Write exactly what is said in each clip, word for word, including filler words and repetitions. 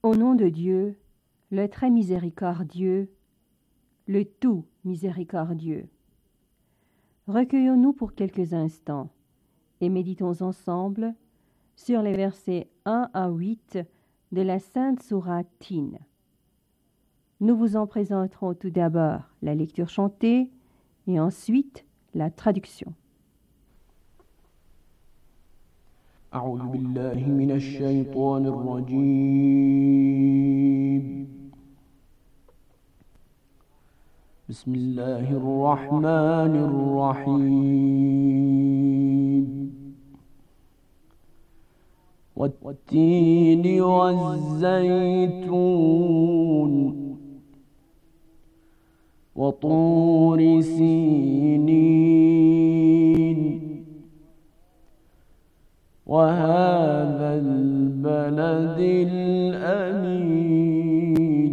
Au nom de Dieu, le très miséricordieux, le tout miséricordieux. Recueillons-nous pour quelques instants et méditons ensemble sur les versets un à huit de la Sainte Sourate Tin. Nous vous en présenterons tout d'abord la lecture chantée et ensuite la traduction. أعوذ بالله من الشيطان الرجيم بسم الله الرحمن الرحيم والتين والزيتون وطور سينين وهذا البلد الأمين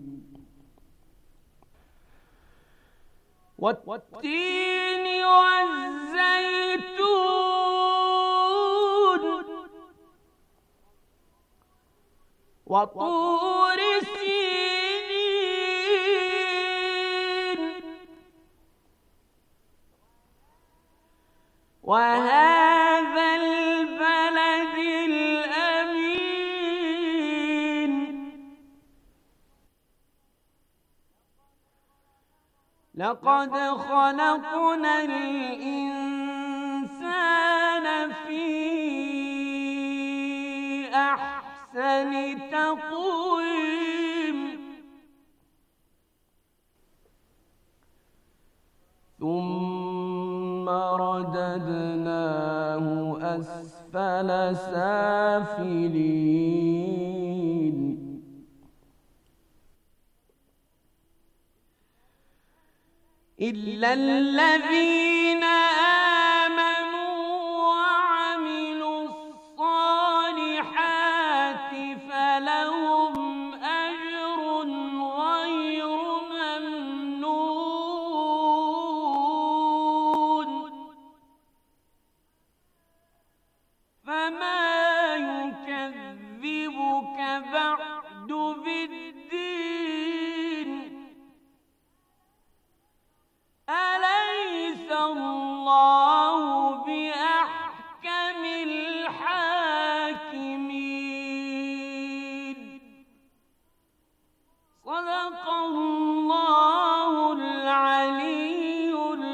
والتين والزيتون وطور سينين وهذا البلد الأمين لقد خلقنا الإنسان في أحسن تقويم ثم رددناه أسفل سافلين إلا الذين آمنوا وعملوا الصالحات فلهم أجر غير ممنون فما يكذبك بعد بالدين أليس الله بأحكم الحاكمين صدق الله العلي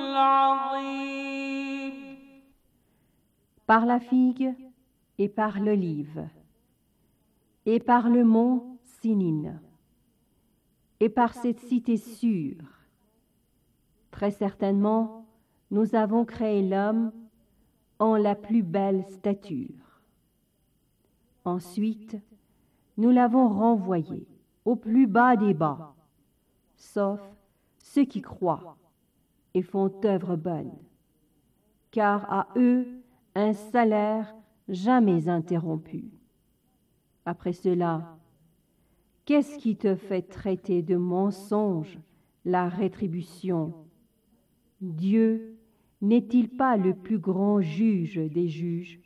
العظيم. Par la figue et par l'olive, et par le mont Sinin, et par cette cité sûre, très certainement, nous avons créé l'homme en la plus belle stature. Ensuite, nous l'avons renvoyé au plus bas des bas, sauf ceux qui croient et font œuvre bonne, car à eux un salaire jamais interrompu. Après cela, qu'est-ce qui te fait traiter de mensonge la rétribution? Dieu n'est-il pas le plus grand juge des juges?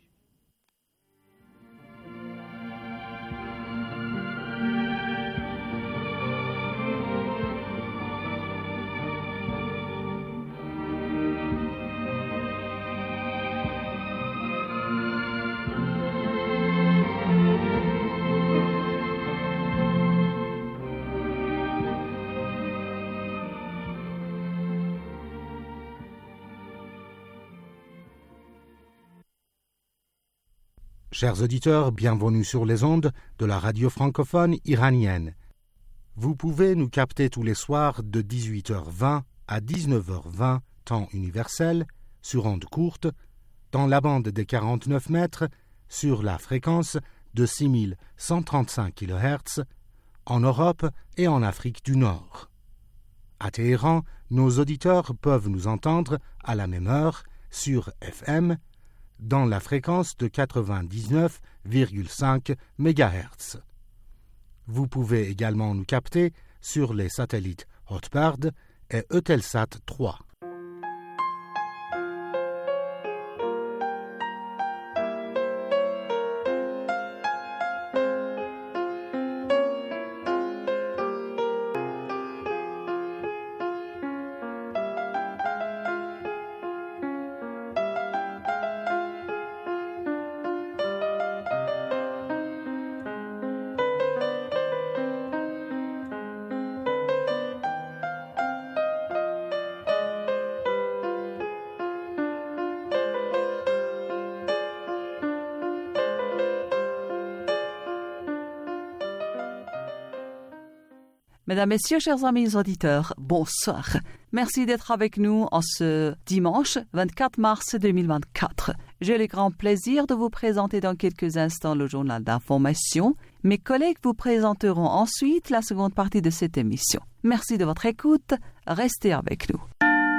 Chers auditeurs, bienvenue sur les ondes de la radio francophone iranienne. Vous pouvez nous capter tous les soirs de dix-huit heures vingt à dix-neuf heures vingt, temps universel, sur ondes courtes, dans la bande des quarante-neuf mètres, sur la fréquence de six mille cent trente-cinq kilohertz, en Europe et en Afrique du Nord. À Téhéran, nos auditeurs peuvent nous entendre à la même heure sur F M, dans la fréquence de quatre-vingt-dix-neuf virgule cinq mégahertz. Vous pouvez également nous capter sur les satellites Hotbird et Eutelsat trois. Mesdames, Messieurs, chers amis auditeurs, bonsoir. Merci d'être avec nous en ce dimanche vingt-quatre mars deux mille vingt-quatre. J'ai le grand plaisir de vous présenter dans quelques instants le journal d'information. Mes collègues vous présenteront ensuite la seconde partie de cette émission. Merci de votre écoute. Restez avec nous.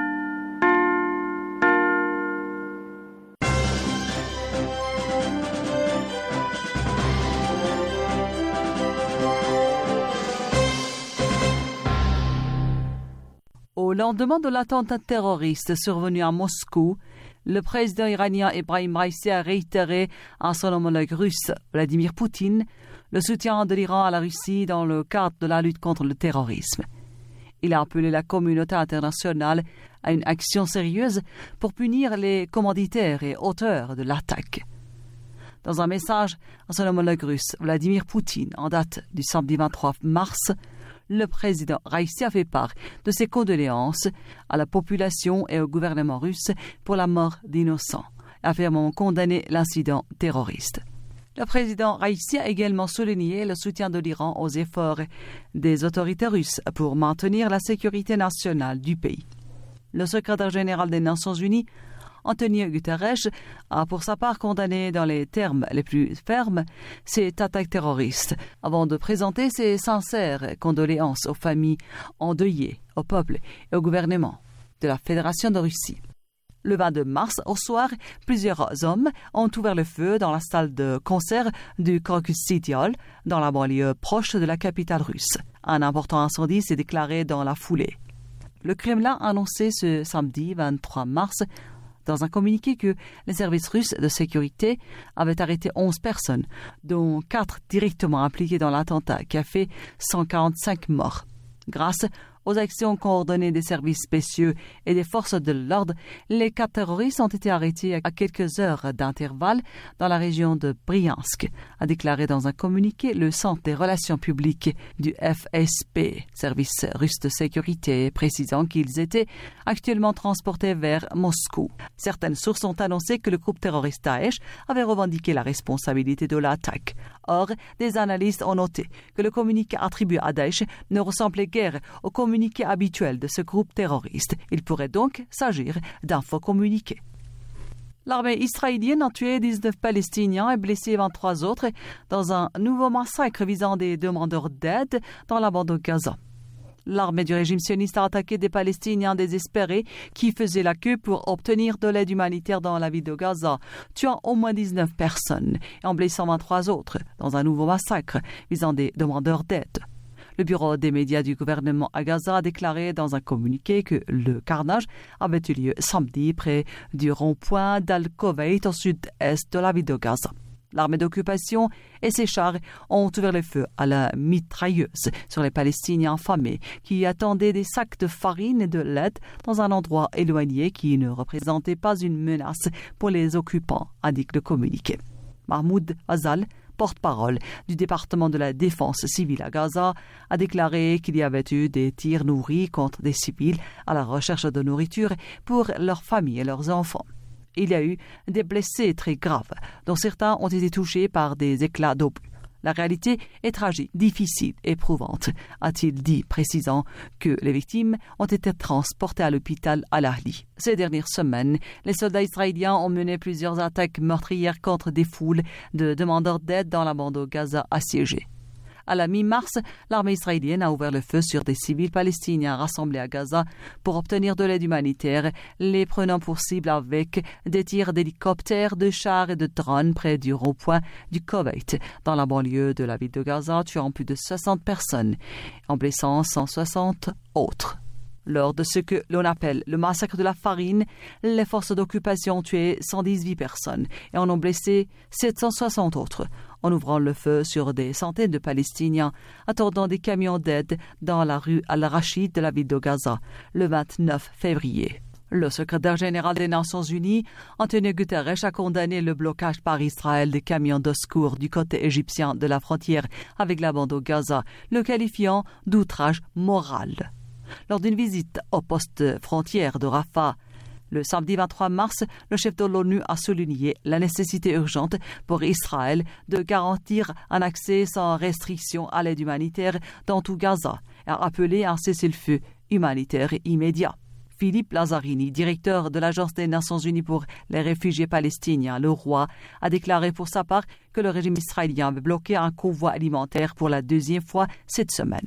Au lendemain de l'attentat terroriste survenu à Moscou, le président iranien Ebrahim Raïssi a réitéré à son homologue russe, Vladimir Poutine, le soutien de l'Iran à la Russie dans le cadre de la lutte contre le terrorisme. Il a appelé la communauté internationale à une action sérieuse pour punir les commanditaires et auteurs de l'attaque. Dans un message à son homologue russe, Vladimir Poutine, en date du samedi vingt-trois mars, le président Raïssi a fait part de ses condoléances à la population et au gouvernement russe pour la mort d'innocents, affirmant condamner l'incident terroriste. Le président Raïssi a également souligné le soutien de l'Iran aux efforts des autorités russes pour maintenir la sécurité nationale du pays. Le secrétaire général des Nations Unies, Antonio Guterres, a pour sa part condamné dans les termes les plus fermes cette attaque terroriste, avant de présenter ses sincères condoléances aux familles endeuillées, au peuple et au gouvernement de la Fédération de Russie. Le vingt-deux mars, au soir, plusieurs hommes ont ouvert le feu dans la salle de concert du Crocus City Hall, dans la banlieue proche de la capitale russe. Un important incendie s'est déclaré dans la foulée. Le Kremlin a annoncé ce samedi vingt-trois mars dans un communiqué que les services russes de sécurité avaient arrêté onze personnes, dont quatre directement impliquées dans l'attentat qui a fait cent quarante-cinq morts. Grâce aux actions coordonnées des services spéciaux et des forces de l'ordre, les quatre terroristes ont été arrêtés à quelques heures d'intervalle dans la région de Briansk, a déclaré dans un communiqué le Centre des relations publiques du F S P, service russe de sécurité, précisant qu'ils étaient actuellement transportés vers Moscou. Certaines sources ont annoncé que le groupe terroriste Daesh avait revendiqué la responsabilité de l'attaque. Or, des analystes ont noté que le communiqué attribué à Daesh ne ressemblait guère au communiqué habituel de ce groupe terroriste. Il pourrait donc s'agir d'un faux communiqué. L'armée israélienne a tué dix-neuf Palestiniens et blessé vingt-trois autres dans un nouveau massacre visant des demandeurs d'aide dans la bande de Gaza. L'armée du régime sioniste a attaqué des Palestiniens désespérés qui faisaient la queue pour obtenir de l'aide humanitaire dans la ville de Gaza, tuant au moins dix-neuf personnes et en blessant vingt-trois autres dans un nouveau massacre visant des demandeurs d'aide. Le bureau des médias du gouvernement à Gaza a déclaré dans un communiqué que le carnage avait eu lieu samedi près du rond-point d'Al-Koweït au sud-est de la ville de Gaza. L'armée d'occupation et ses chars ont ouvert le feu à la mitrailleuse sur les Palestiniens affamés qui attendaient des sacs de farine et de l'aide dans un endroit éloigné qui ne représentait pas une menace pour les occupants, indique le communiqué. Mahmoud Azal, porte-parole du département de la défense civile à Gaza, a déclaré qu'il y avait eu des tirs nourris contre des civils à la recherche de nourriture pour leurs familles et leurs enfants. Il y a eu des blessés très graves, dont certains ont été touchés par des éclats d'obus. La réalité est tragique, difficile, éprouvante, a-t-il dit, précisant que les victimes ont été transportées à l'hôpital Al-Ahli. Ces dernières semaines, les soldats israéliens ont mené plusieurs attaques meurtrières contre des foules de demandeurs d'aide dans la bande de Gaza assiégée. À la mi-mars, l'armée israélienne a ouvert le feu sur des civils palestiniens rassemblés à Gaza pour obtenir de l'aide humanitaire, les prenant pour cible avec des tirs d'hélicoptères, de chars et de drones près du rond-point du Koweït, dans la banlieue de la ville de Gaza, tuant plus de soixante personnes, en blessant cent soixante autres. Lors de ce que l'on appelle le massacre de la farine, les forces d'occupation ont tué cent dix-huit personnes et en ont blessé sept cent soixante autres, en ouvrant le feu sur des centaines de Palestiniens attendant des camions d'aide dans la rue Al-Rachid de la ville de Gaza le vingt-neuf février. Le secrétaire général des Nations Unies, Antonio Guterres, a condamné le blocage par Israël des camions de secours du côté égyptien de la frontière avec la bande de Gaza, le qualifiant d'outrage moral. Lors d'une visite au poste frontière de Rafah, Le samedi vingt-trois mars, le chef de l'ONU a souligné la nécessité urgente pour Israël de garantir un accès sans restriction à l'aide humanitaire dans tout Gaza et a appelé à un cessez-le-feu humanitaire immédiat. Philippe Lazzarini, directeur de l'Agence des Nations Unies pour les réfugiés palestiniens, le Roi, a déclaré pour sa part que le régime israélien avait bloqué un convoi alimentaire pour la deuxième fois cette semaine.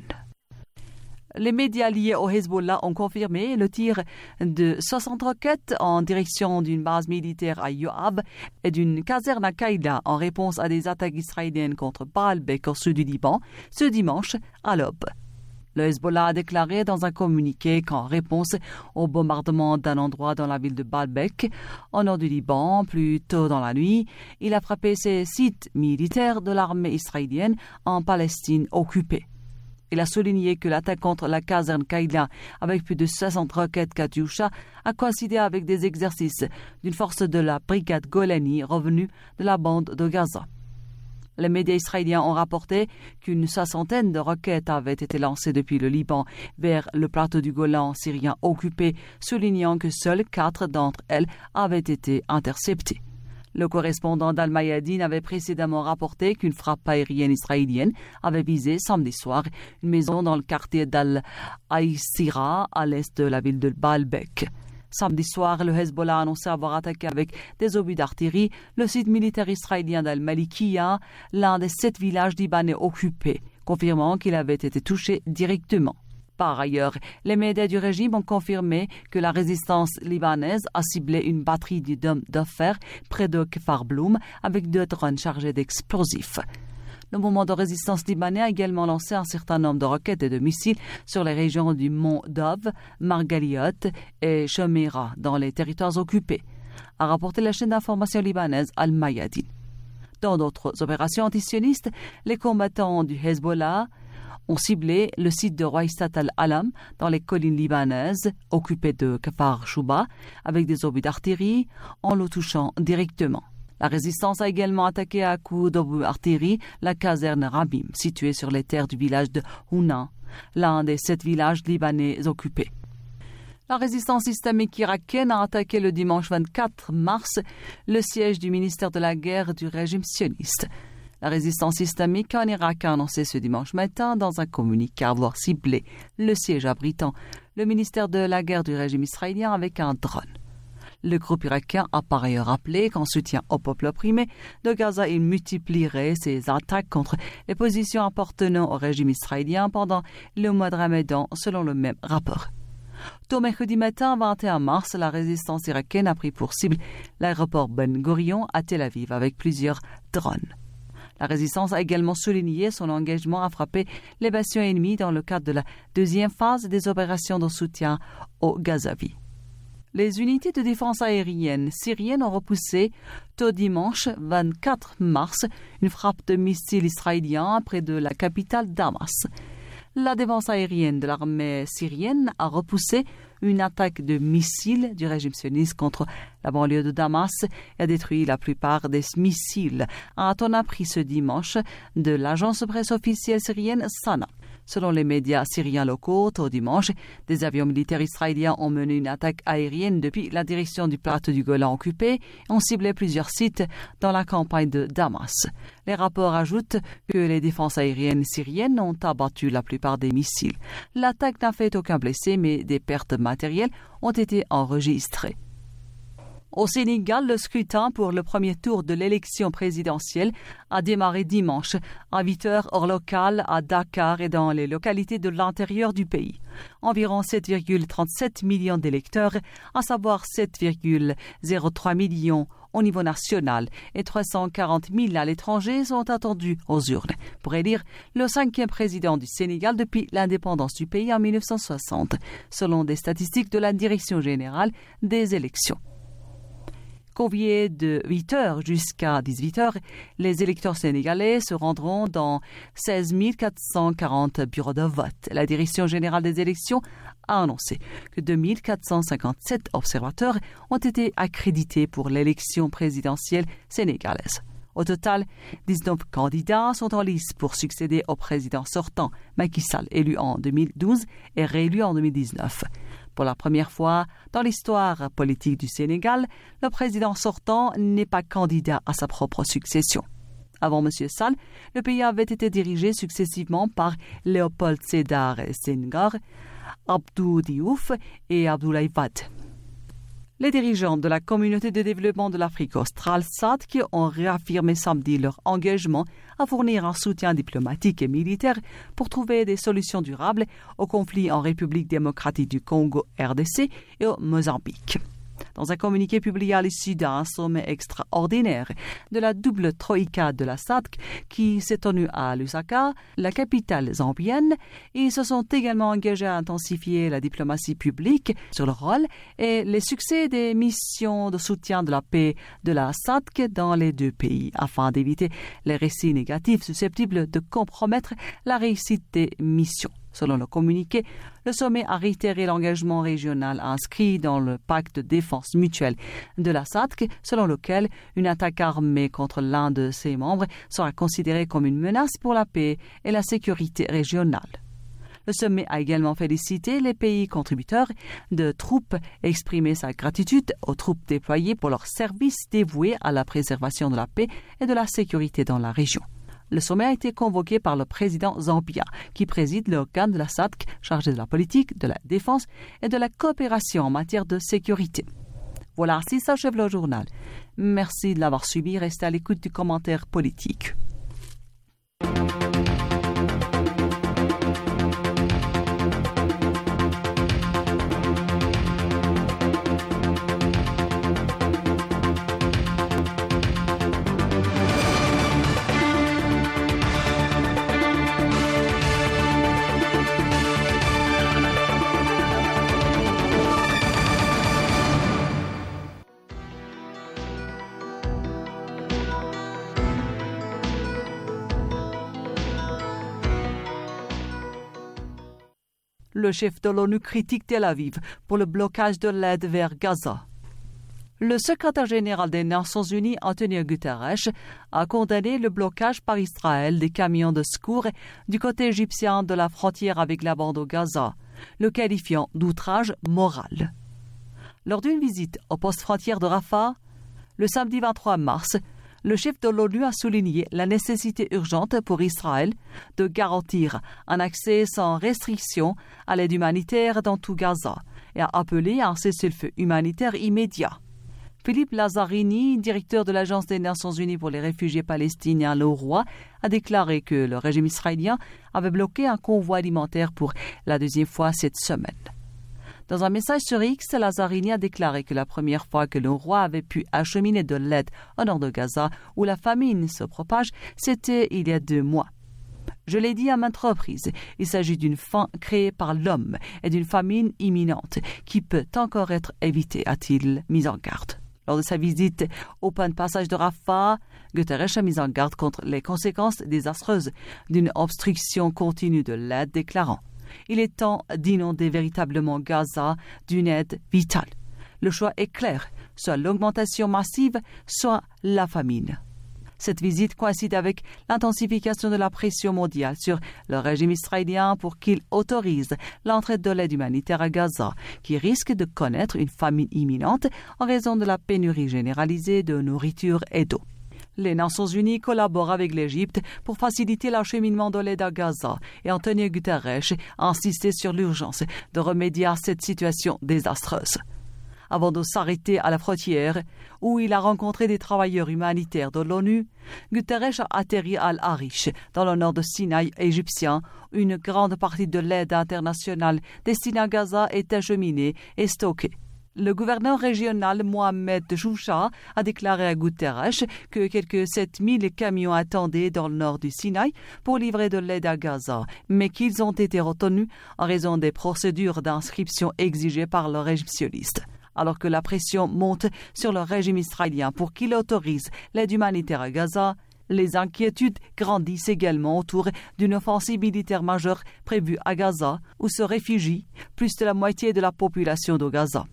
Les médias liés au Hezbollah ont confirmé le tir de soixante roquettes en direction d'une base militaire à Yoav et d'une caserne à Kaïla en réponse à des attaques israéliennes contre Baalbek au sud du Liban ce dimanche à l'aube. Le Hezbollah a déclaré dans un communiqué qu'en réponse au bombardement d'un endroit dans la ville de Baalbek, au nord du Liban, plus tôt dans la nuit, il a frappé ces sites militaires de l'armée israélienne en Palestine occupée. Il a souligné que l'attaque contre la caserne Kaïla avec plus de soixante roquettes Katyusha a coïncidé avec des exercices d'une force de la brigade Golani revenue de la bande de Gaza. Les médias israéliens ont rapporté qu'une soixantaine de roquettes avaient été lancées depuis le Liban vers le plateau du Golan syrien occupé, soulignant que seules quatre d'entre elles avaient été interceptées. Le correspondant d'Al-Mayadin avait précédemment rapporté qu'une frappe aérienne israélienne avait visé samedi soir une maison dans le quartier d'Al-Aïsira à l'est de la ville de Baalbek. Samedi soir, le Hezbollah a annoncé avoir attaqué avec des obus d'artillerie le site militaire israélien d'Al-Malikiya, l'un des sept villages libanais occupés, confirmant qu'il avait été touché directement. Par ailleurs, les médias du régime ont confirmé que la résistance libanaise a ciblé une batterie du dôme de fer près de Kfar Bloum avec deux drones chargés d'explosifs. Le mouvement de résistance libanais a également lancé un certain nombre de roquettes et de missiles sur les régions du Mont Dov, Margaliot et Shomeira dans les territoires occupés, a rapporté la chaîne d'information libanaise Al-Mayadin. Dans d'autres opérations antisionistes, les combattants du Hezbollah ont ciblé le site de Roaïsat al-Alam dans les collines libanaises occupées de Kfar Shouba avec des obus d'artillerie en le touchant directement. La résistance a également attaqué à coups d'obus d'artillerie la caserne Rabim, située sur les terres du village de Houna, l'un des sept villages libanais occupés. La résistance islamique irakienne a attaqué le dimanche vingt-quatre mars le siège du ministère de la guerre du régime sioniste. La résistance islamique en Irak a annoncé ce dimanche matin dans un communiqué avoir ciblé le siège abritant le ministère de la guerre du régime israélien avec un drone. Le groupe irakien a par ailleurs rappelé qu'en soutien au peuple opprimé de Gaza, il multiplierait ses attaques contre les positions appartenant au régime israélien pendant le mois de Ramadan, selon le même rapport. Tôt mercredi matin, vingt et un mars, la résistance irakienne a pris pour cible l'aéroport Ben Gurion à Tel Aviv avec plusieurs drones. La résistance a également souligné son engagement à frapper les bastions ennemis dans le cadre de la deuxième phase des opérations de soutien aux Gazavis. Les unités de défense aérienne syriennes ont repoussé tôt dimanche vingt-quatre mars une frappe de missiles israéliens près de la capitale Damas. La défense aérienne de l'armée syrienne a repoussé une attaque de missiles du régime sioniste contre la banlieue de Damas et a détruit la plupart des missiles, a-t-on appris ce dimanche de l'agence de presse officielle syrienne Sana. Selon les médias syriens locaux, tôt dimanche, des avions militaires israéliens ont mené une attaque aérienne depuis la direction du plateau du Golan occupé et ont ciblé plusieurs sites dans la campagne de Damas. Les rapports ajoutent que les défenses aériennes syriennes ont abattu la plupart des missiles. L'attaque n'a fait aucun blessé, mais des pertes matérielles ont été enregistrées. Au Sénégal, le scrutin pour le premier tour de l'élection présidentielle a démarré dimanche à huit heures heure locale à Dakar et dans les localités de l'intérieur du pays. Environ sept virgule trente-sept millions d'électeurs, à savoir sept virgule zéro trois millions au niveau national et trois cent quarante mille à l'étranger sont attendus aux urnes pour élire le cinquième président du Sénégal depuis l'indépendance du pays en mille neuf cent soixante, selon des statistiques de la Direction générale des élections. Conviés de huit heures jusqu'à dix-huit heures, les électeurs sénégalais se rendront dans seize mille quatre cent quarante bureaux de vote. La Direction générale des élections a annoncé que deux mille quatre cent cinquante-sept observateurs ont été accrédités pour l'élection présidentielle sénégalaise. Au total, dix-neuf candidats sont en lice pour succéder au président sortant, Macky Sall, élu en deux mille douze et réélu en deux mille dix-neuf. Pour la première fois dans l'histoire politique du Sénégal, le président sortant n'est pas candidat à sa propre succession. Avant M. Sall, le pays avait été dirigé successivement par Léopold Sédar Senghor, Abdou Diouf et Abdoulaye Wade. Les dirigeants de la Communauté de développement de l'Afrique australe, S A D C, ont réaffirmé samedi leur engagement à fournir un soutien diplomatique et militaire pour trouver des solutions durables aux conflits en République démocratique du Congo, R D C, et au Mozambique. Dans un communiqué publié à l'issue d'un sommet extraordinaire de la double troïka de la S A D C qui s'est tenue à Lusaka, la capitale zambienne, ils se sont également engagés à intensifier la diplomatie publique sur le rôle et les succès des missions de soutien de la paix de la S A D C dans les deux pays afin d'éviter les récits négatifs susceptibles de compromettre la réussite des missions. Selon le communiqué, le sommet a réitéré l'engagement régional inscrit dans le pacte de défense mutuelle de la S A D C, selon lequel une attaque armée contre l'un de ses membres sera considérée comme une menace pour la paix et la sécurité régionale. Le sommet a également félicité les pays contributeurs de troupes et exprimé sa gratitude aux troupes déployées pour leur service dévoué à la préservation de la paix et de la sécurité dans la région. Le sommet a été convoqué par le président zambien, qui préside l'organe de la S A D C chargé de la politique, de la défense et de la coopération en matière de sécurité. Voilà, ainsi s'achève le journal. Merci de l'avoir suivi. Restez à l'écoute du commentaire politique. Le chef de l'ONU critique Tel Aviv pour le blocage de l'aide vers Gaza. Le secrétaire général des Nations Unies, Antonio Guterres, a condamné le blocage par Israël des camions de secours du côté égyptien de la frontière avec la bande de Gaza, le qualifiant d'outrage moral. Lors d'une visite au poste frontière de Rafah, le samedi vingt-trois mars, le chef de l'ONU a souligné la nécessité urgente pour Israël de garantir un accès sans restriction à l'aide humanitaire dans tout Gaza et a appelé à un cessez-le-feu humanitaire immédiat. Philippe Lazzarini, directeur de l'Agence des Nations Unies pour les réfugiés palestiniens, l'OUNRWA, a déclaré que le régime israélien avait bloqué un convoi alimentaire pour la deuxième fois cette semaine. Dans un message sur X, Lazzarini a déclaré que la première fois que l'OUNRWA avait pu acheminer de l'aide au nord de Gaza, où la famine se propage, c'était il y a deux mois. Je l'ai dit à maintes reprises, il s'agit d'une faim créée par l'homme et d'une famine imminente qui peut encore être évitée, a-t-il mis en garde. Lors de sa visite au point de passage de Rafah, Guterres a mis en garde contre les conséquences désastreuses d'une obstruction continue de l'aide, déclarant « Il est temps d'inonder véritablement Gaza d'une aide vitale. Le choix est clair, soit l'augmentation massive, soit la famine. » Cette visite coïncide avec l'intensification de la pression mondiale sur le régime israélien pour qu'il autorise l'entrée de l'aide humanitaire à Gaza, qui risque de connaître une famine imminente en raison de la pénurie généralisée de nourriture et d'eau. Les Nations Unies collaborent avec l'Égypte pour faciliter l'acheminement de l'aide à Gaza et Antonio Guterres a insisté sur l'urgence de remédier à cette situation désastreuse. Avant de s'arrêter à la frontière, où il a rencontré des travailleurs humanitaires de l'ONU, Guterres a atterri à Al-Arish, dans le nord de Sinaï égyptien, où une grande partie de l'aide internationale destinée à Gaza est acheminée et stockée. Le gouverneur régional Mohamed Choucha a déclaré à Guterres que quelques sept mille camions attendaient dans le nord du Sinaï pour livrer de l'aide à Gaza, mais qu'ils ont été retenus en raison des procédures d'inscription exigées par le régime sioniste. Alors que la pression monte sur le régime israélien pour qu'il autorise l'aide humanitaire à Gaza, les inquiétudes grandissent également autour d'une offensive militaire majeure prévue à Gaza, où se réfugie plus de la moitié de la population de Gaza.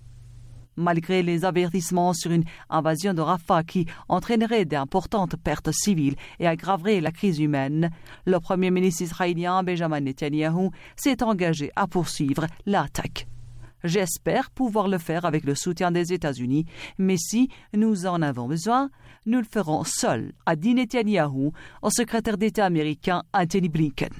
Malgré les avertissements sur une invasion de Rafah qui entraînerait d'importantes pertes civiles et aggraverait la crise humaine, le premier ministre israélien Benjamin Netanyahou s'est engagé à poursuivre l'attaque. J'espère pouvoir le faire avec le soutien des États-Unis, mais si nous en avons besoin, nous le ferons seuls, a dit Netanyahou au secrétaire d'État américain Anthony Blinken.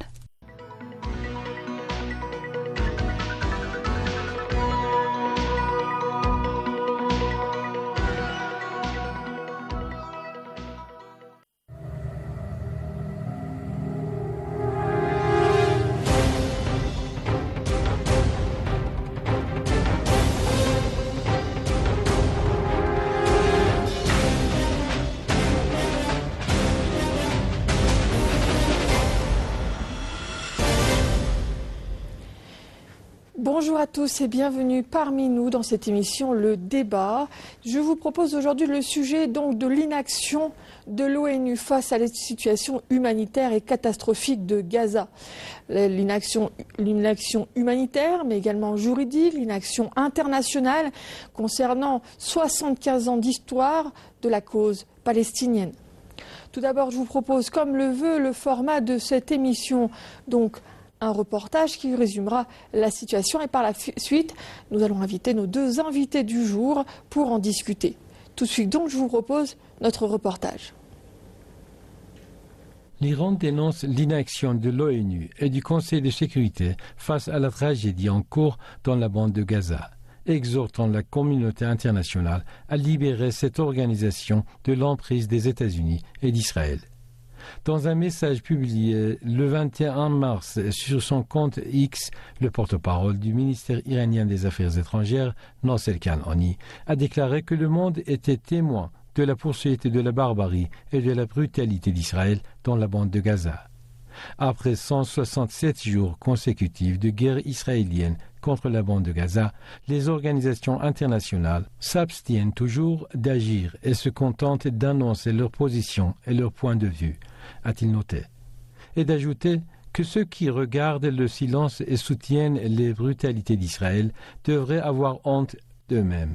Bonjour à tous et bienvenue parmi nous dans cette émission Le Débat. Je vous propose aujourd'hui le sujet donc de l'inaction de l'ONU face à la situation humanitaire et catastrophique de Gaza. L'inaction, l'inaction humanitaire mais également juridique, l'inaction internationale concernant soixante-quinze ans d'histoire de la cause palestinienne. Tout d'abord, je vous propose, comme le veut le format de cette émission, donc un reportage qui résumera la situation et par la suite, nous allons inviter nos deux invités du jour pour en discuter. Tout de suite donc, je vous propose notre reportage. L'Iran dénonce l'inaction de l'ONU et du Conseil de sécurité face à la tragédie en cours dans la bande de Gaza, exhortant la communauté internationale à libérer cette organisation de l'emprise des États-Unis et d'Israël. Dans un message publié le vingt et un mars sur son compte X, le porte-parole du ministère iranien des Affaires étrangères, Nasser Kanani, a déclaré que le monde était témoin de la poursuite de la barbarie et de la brutalité d'Israël dans la bande de Gaza. Après cent soixante-sept jours consécutifs de guerre israélienne contre la bande de Gaza, les organisations internationales s'abstiennent toujours d'agir et se contentent d'annoncer leur position et leur point de vue, a-t-il noté, et d'ajouter que ceux qui regardent le silence et soutiennent les brutalités d'Israël devraient avoir honte d'eux-mêmes.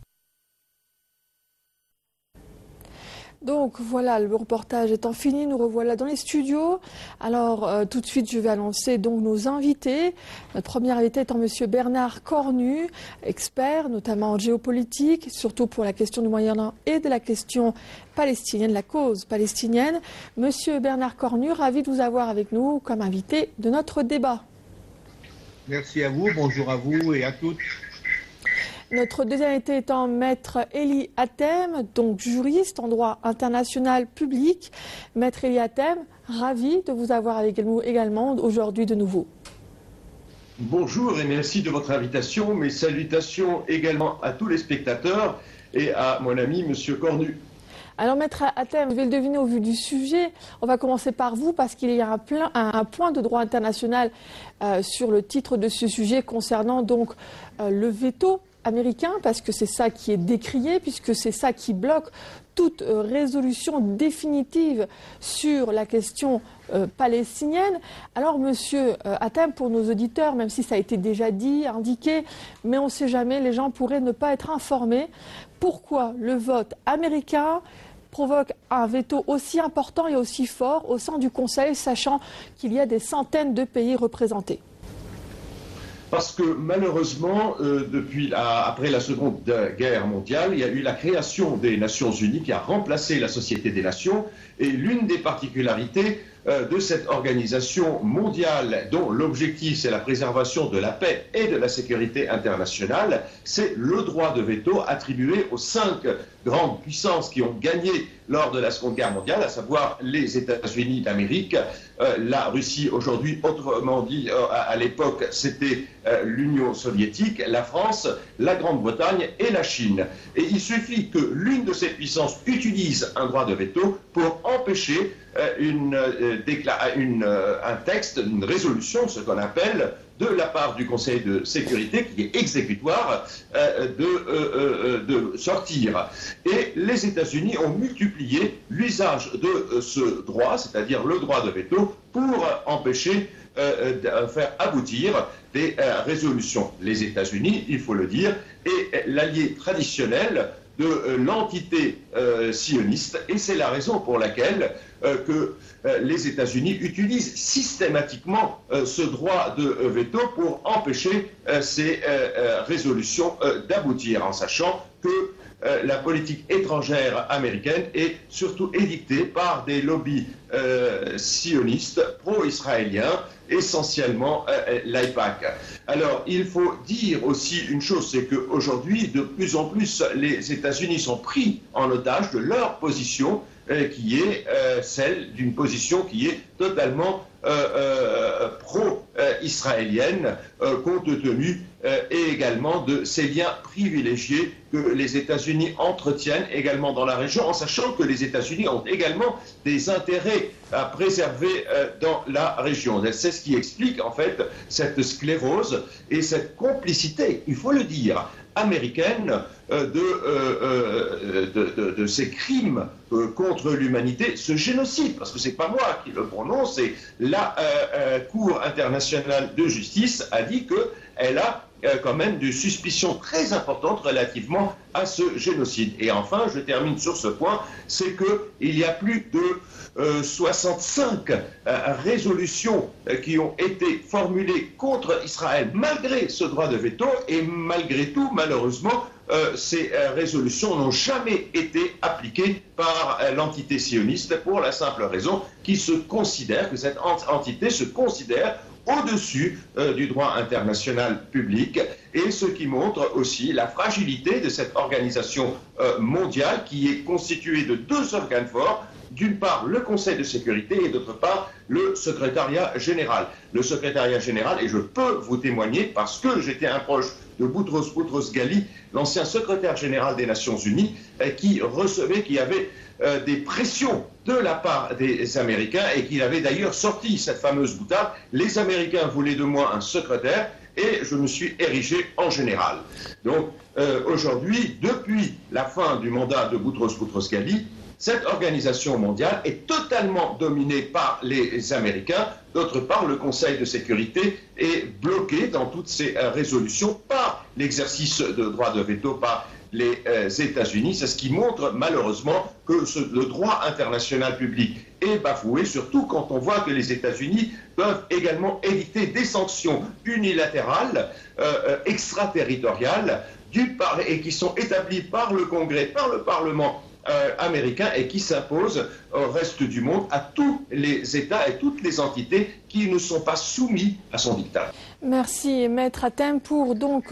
Donc voilà, le reportage étant fini, nous revoilà dans les studios. Alors euh, tout de suite, je vais annoncer donc nos invités. Notre premier invité étant Monsieur Bernard Cornu, expert notamment en géopolitique, surtout pour la question du Moyen-Orient et de la question palestinienne, la cause palestinienne. Monsieur Bernard Cornu, ravi de vous avoir avec nous comme invité de notre débat. Merci à vous, bonjour à vous et à toutes. Notre deuxième invité étant Maître Eli Hatem, donc juriste en droit international public. Maître Eli Hatem, ravi de vous avoir avec nous également aujourd'hui de nouveau. Bonjour et merci de votre invitation. Mes salutations également à tous les spectateurs et à mon ami Monsieur Cornu. Alors Maître Hatem, vous devez le deviner au vu du sujet. On va commencer par vous parce qu'il y a un, plein, un, un point de droit international euh, sur le titre de ce sujet concernant donc euh, le veto américain, parce que c'est ça qui est décrié, puisque c'est ça qui bloque toute euh, résolution définitive sur la question euh, palestinienne. Alors, Monsieur euh, Hatem, pour nos auditeurs, même si ça a été déjà dit, indiqué, mais on ne sait jamais, les gens pourraient ne pas être informés. Pourquoi le vote américain provoque un veto aussi important et aussi fort au sein du Conseil, sachant qu'il y a des centaines de pays représentés? Parce que malheureusement, euh, depuis la, après la Seconde Guerre mondiale, il y a eu la création des Nations Unies qui a remplacé la Société des Nations. Et l'une des particularités euh, de cette organisation mondiale, dont l'objectif c'est la préservation de la paix et de la sécurité internationale, c'est le droit de veto attribué aux cinq grandes puissances qui ont gagné lors de la Seconde Guerre mondiale, à savoir les États-Unis d'Amérique, euh, la Russie aujourd'hui, autrement dit euh, à, à l'époque c'était euh, l'Union soviétique, la France, la Grande-Bretagne et la Chine. Et il suffit que l'une de ces puissances utilise un droit de veto pour empêcher euh, une, euh, une, euh, un texte, une résolution, ce qu'on appelle, de la part du Conseil de sécurité, qui est exécutoire, euh, de, euh, euh, de sortir. Et les États-Unis ont multiplié l'usage de euh, ce droit, c'est-à-dire le droit de veto, pour euh, empêcher euh, de faire aboutir des euh, résolutions. Les États-Unis, il faut le dire, est l'allié traditionnel de euh, l'entité euh, sioniste, et c'est la raison pour laquelle euh, que euh, les États-Unis utilisent systématiquement euh, ce droit de euh, veto pour empêcher euh, ces euh, euh, résolutions euh, d'aboutir, en sachant que euh, la politique étrangère américaine est surtout édictée par des lobbies euh, sionistes pro-israéliens, essentiellement euh, l'AIPAC. Alors, il faut dire aussi une chose, c'est qu'aujourd'hui, de plus en plus, les États-Unis sont pris en otage de leur position, euh, qui est euh, celle d'une position qui est totalement euh, euh, pro-israélienne, euh, compte tenu euh, et également de ces liens privilégiés que les États-Unis entretiennent également dans la région, en sachant que les États-Unis ont également des intérêts à préserver euh, dans la région. C'est ce qui explique en fait cette sclérose et cette complicité, il faut le dire, américaine euh, de, euh, euh, de, de, de ces crimes euh, contre l'humanité, ce génocide, parce que c'est pas moi qui le prononce, c'est la euh, euh, Cour internationale de justice a dit qu'elle a euh, quand même des suspicions très importantes relativement à ce génocide. Et enfin, je termine sur ce point, c'est qu'il y a plus de euh, soixante-cinq euh, résolutions euh, qui ont été formulées contre Israël malgré ce droit de veto, et malgré tout, malheureusement, euh, ces euh, résolutions n'ont jamais été appliquées par euh, l'entité sioniste pour la simple raison qu'il se considère, que cette ent- entité se considère au-dessus euh, du droit international public, et ce qui montre aussi la fragilité de cette organisation euh, mondiale qui est constituée de deux organes forts, d'une part le Conseil de sécurité et d'autre part le secrétariat général. Le secrétariat général, et je peux vous témoigner parce que j'étais un proche de Boutros Boutros-Ghali, l'ancien secrétaire général des Nations Unies, euh, qui recevait, qui avait euh, des pressions de la part des Américains, et qu'il avait d'ailleurs sorti cette fameuse boutade. Les Américains voulaient de moi un secrétaire, et je me suis érigé en général. Donc euh, aujourd'hui, depuis la fin du mandat de Boutros Boutros-Ghali, cette organisation mondiale est totalement dominée par les Américains. D'autre part, le Conseil de sécurité est bloqué dans toutes ses euh, résolutions par l'exercice de droit de veto par les euh, États-Unis. C'est ce qui montre malheureusement que ce, le droit international public est bafoué, surtout quand on voit que les États-Unis peuvent également éviter des sanctions unilatérales, euh, euh, extraterritoriales, du par, et qui sont établies par le Congrès, par le Parlement Euh, américain, et qui s'impose au reste du monde, à tous les États et toutes les entités qui ne sont pas soumis à son dictat. Merci Maître Hatem pour donc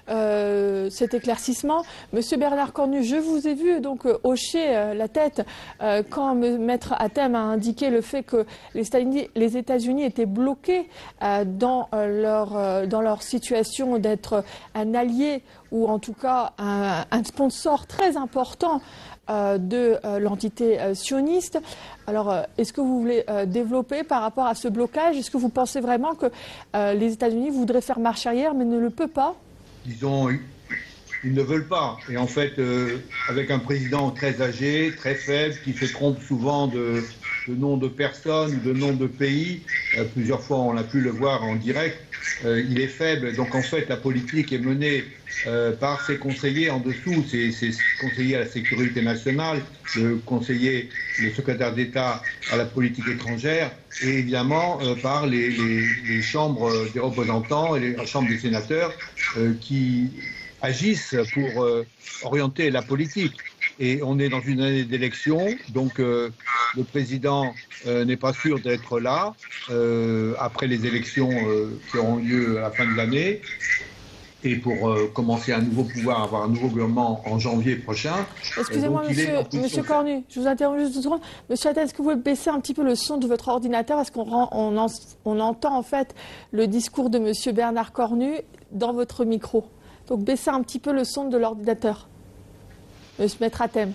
euh, cet éclaircissement. Monsieur Bernard Cornu, je vous ai vu donc hocher euh, la tête euh, quand Maître Hatem a indiqué le fait que les États-Unis, les États-Unis étaient bloqués euh, dans euh, leur euh, dans leur situation d'être un allié, ou en tout cas un, un sponsor très important euh, de euh, l'entité euh, sioniste. Alors, euh, est-ce que vous voulez euh, développer par rapport à ce blocage? Est-ce que vous pensez vraiment que euh, les États-Unis voudraient faire marche arrière, mais ne le peuvent pas? Disons, ils ne veulent pas. Et en fait, euh, avec un président très âgé, très faible, qui se trompe souvent de, de nom de personnes ou de nom de pays, euh, plusieurs fois on a pu le voir en direct, euh, il est faible. Donc en fait, la politique est menée euh, par ses conseillers en dessous, ses, ses conseillers à la sécurité nationale, le conseiller, le secrétaire d'État à la politique étrangère, et évidemment euh, par les, les, les chambres des représentants et les chambres des sénateurs euh, qui agissent pour euh, orienter la politique. Et on est dans une année d'élection, donc euh, le président euh, n'est pas sûr d'être là euh, après les élections euh, qui auront lieu à la fin de l'année, et pour euh, commencer un nouveau pouvoir, avoir un nouveau gouvernement en janvier prochain. Excusez-moi, monsieur, monsieur Cornu, je vous interromps juste deux secondes. Monsieur Hatem, est-ce que vous pouvez baisser un petit peu le son de votre ordinateur, parce qu'on on en, on entend en fait le discours de monsieur Bernard Cornu dans votre micro. Donc baissez un petit peu le son de l'ordinateur. Monsieur Maître Hatem.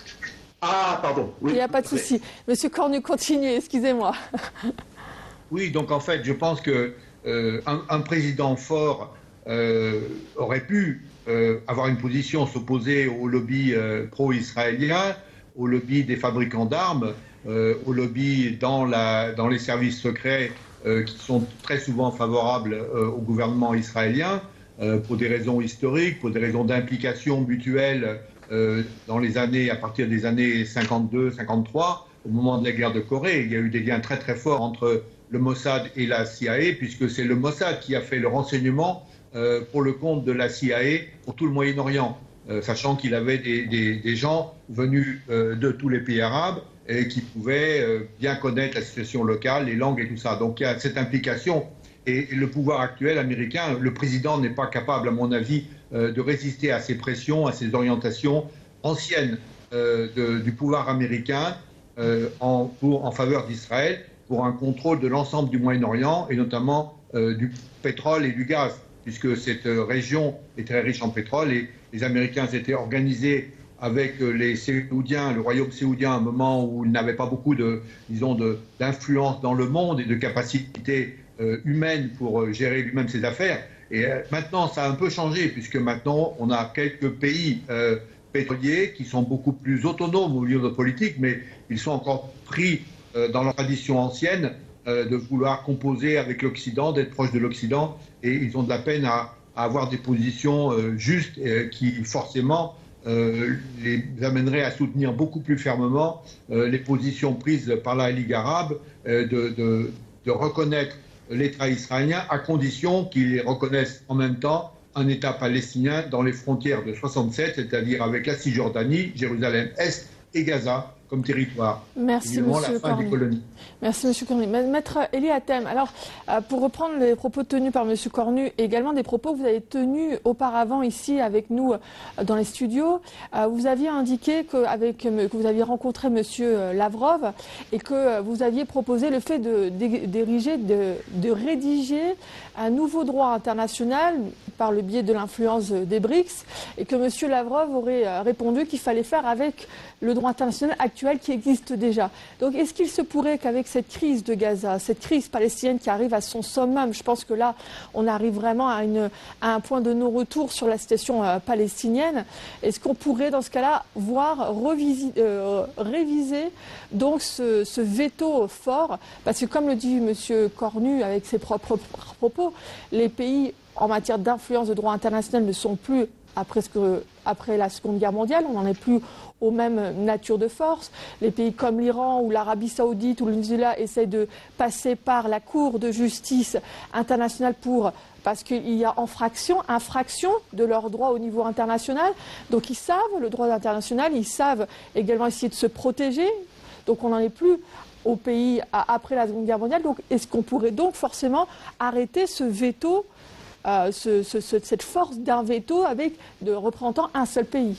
Ah, pardon. Oui. Il n'y a pas de souci. Monsieur Cornu, continuez, excusez-moi. Oui, donc en fait, je pense que euh, un, un président fort euh, aurait pu euh, avoir une position, s'opposer au lobby euh, pro-israélien, au lobby des fabricants d'armes, euh, au lobby dans, la, dans les services secrets euh, qui sont très souvent favorables euh, au gouvernement israélien, euh, pour des raisons historiques, pour des raisons d'implication mutuelle euh, dans les années, à partir des années cinquante-deux cinquante-trois, au moment de la guerre de Corée. Il y a eu des liens très très forts entre le Mossad et la C I A, puisque c'est le Mossad qui a fait le renseignement euh, pour le compte de la C I A pour tout le Moyen-Orient, euh, sachant qu'il avait des, des, des gens venus euh, de tous les pays arabes et qui pouvaient euh, bien connaître la situation locale, les langues et tout ça. Donc il y a cette implication. Et le pouvoir actuel américain, le président n'est pas capable, à mon avis, euh, de résister à ces pressions, à ces orientations anciennes euh, de, du pouvoir américain euh, en, pour, en faveur d'Israël, pour un contrôle de l'ensemble du Moyen-Orient et notamment euh, du pétrole et du gaz, puisque cette région est très riche en pétrole et les Américains s'étaient organisés avec les Saoudiens, le royaume saoudien, à un moment où il n'avait pas beaucoup de, disons, de, d'influence dans le monde et de capacité euh, humaine pour euh, gérer lui-même ses affaires. Et euh, maintenant, ça a un peu changé, puisque maintenant, on a quelques pays euh, pétroliers qui sont beaucoup plus autonomes au niveau de politique, mais ils sont encore pris euh, dans leur tradition ancienne euh, de vouloir composer avec l'Occident, d'être proche de l'Occident, et ils ont de la peine à, à avoir des positions euh, justes euh, qui, forcément, Euh, les amènerait à soutenir beaucoup plus fermement euh, les positions prises par la Ligue arabe euh, de, de, de reconnaître l'État israélien à condition qu'ils reconnaissent en même temps un État palestinien dans les frontières de soixante-sept, c'est-à-dire avec la Cisjordanie, Jérusalem-Est et Gaza comme territoire. Merci, M. Cornu. Merci, M. Cornu. Maître Elie Hatem, alors, euh, pour reprendre les propos tenus par M. Cornu et également des propos que vous avez tenus auparavant ici avec nous euh, dans les studios, euh, vous aviez indiqué que, avec, que vous aviez rencontré M. Lavrov et que vous aviez proposé le fait de, d'ériger, de, de rédiger un nouveau droit international par le biais de l'influence des BRICS et que M. Lavrov aurait répondu qu'il fallait faire avec le droit international actuel qui existe déjà. Donc est-ce qu'il se pourrait qu'avec cette crise de Gaza, cette crise palestinienne qui arrive à son summum, je pense que là on arrive vraiment à, une, à un point de non-retour sur la situation euh, palestinienne, est-ce qu'on pourrait dans ce cas-là voir revisi, euh, réviser donc ce, ce veto fort, parce que comme le dit M. Cornu avec ses propres propos, les pays en matière d'influence de droit international ne sont plus après, ce que, après la Seconde Guerre mondiale, on n'en est plus aux mêmes natures de force. Les pays comme l'Iran ou l'Arabie Saoudite ou le Venezuela essayent de passer par la Cour de justice internationale pour, parce qu'il y a infraction, infraction de leurs droits au niveau international. Donc ils savent le droit international, ils savent également essayer de se protéger. Donc on n'en est plus aux pays après la Seconde Guerre mondiale. Donc est-ce qu'on pourrait donc forcément arrêter ce veto, euh, ce, ce, cette force d'un veto avec de représentant un seul pays?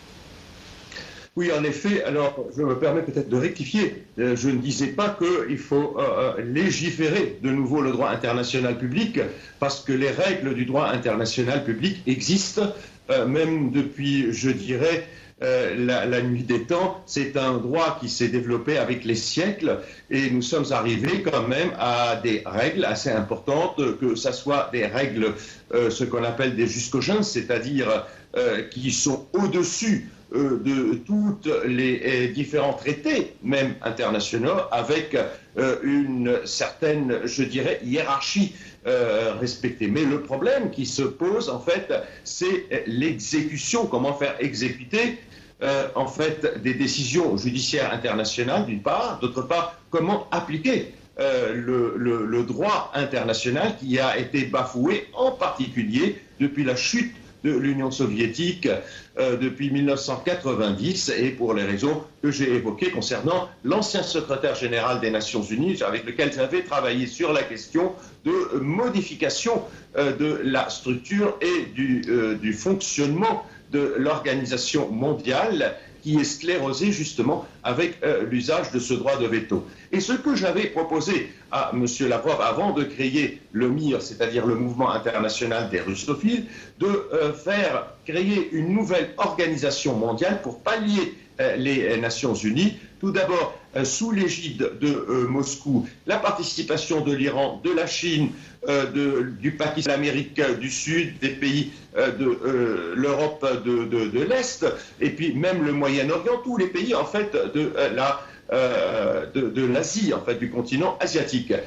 Oui, en effet. Alors, je me permets peut-être de rectifier. Euh, je ne disais pas qu'il faut euh, légiférer de nouveau le droit international public, parce que les règles du droit international public existent, euh, même depuis, je dirais, euh, la, la nuit des temps. C'est un droit qui s'est développé avec les siècles, et nous sommes arrivés quand même à des règles assez importantes, que ce soit des règles, euh, ce qu'on appelle des jus cogens, c'est-à-dire euh, qui sont au-dessus de tous les différents traités, même internationaux, avec euh, une certaine, je dirais, hiérarchie euh, respectée. Mais le problème qui se pose, en fait, c'est l'exécution, comment faire exécuter, euh, en fait, des décisions judiciaires internationales, d'une part, d'autre part, comment appliquer euh, le, le, le droit international qui a été bafoué, en particulier depuis la chute de l'Union soviétique euh, depuis mille neuf cent quatre-vingt-dix, et pour les raisons que j'ai évoquées concernant l'ancien secrétaire général des Nations Unies avec lequel j'avais travaillé sur la question de modification euh, de la structure et du, euh, du fonctionnement de l'organisation mondiale, qui est sclérosée justement avec euh, l'usage de ce droit de veto. Et ce que j'avais proposé à M. Lavrov avant de créer le M I R, c'est-à-dire le Mouvement international des russophiles, de euh, faire créer une nouvelle organisation mondiale pour pallier euh, les Nations Unies. Tout d'abord, euh, sous l'égide de euh, Moscou, la participation de l'Iran, de la Chine, euh, de, du Pakistan, de l'Amérique du Sud, des pays euh, de euh, l'Europe de, de, de l'Est, et puis même le Moyen-Orient, tous les pays en fait de euh, la euh, de, de l'Asie, en fait, du continent asiatique.